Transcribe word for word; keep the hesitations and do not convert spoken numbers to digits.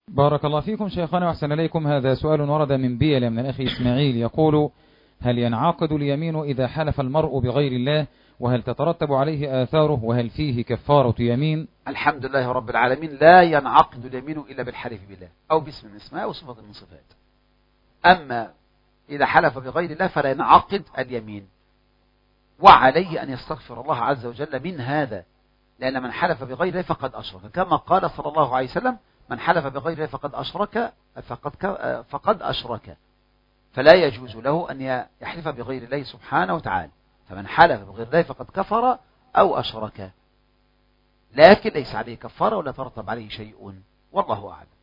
بارك الله فيكم شيخنا وأحسن إليكم. هذا سؤال ورد من بيل من الأخ إسماعيل يقول: هل ينعقد اليمين إذا حلف المرء بغير الله؟ وهل تترتب عليه آثاره؟ وهل فيه كفارة يمين؟ الحمد لله رب العالمين، لا ينعقد اليمين إلا بالحلف بالله أو باسم من اسماء أو صفة من صفات. أما إذا حلف بغير الله فلا ينعقد اليمين، وعليه أن يستغفر الله عز وجل من هذا، لأن من حلف بغير الله فقد أشرك، كما قال صلى الله عليه وسلم: من حلف بغير الله فقد أشرك فقد فقد أشرك. فلا يجوز له أن يحلف بغير الله سبحانه وتعالى، فمن حلف بغير الله فقد كفر أو أشرك، لكن ليس عليه كفارة ولا ترتب عليه شيء، والله أعلم.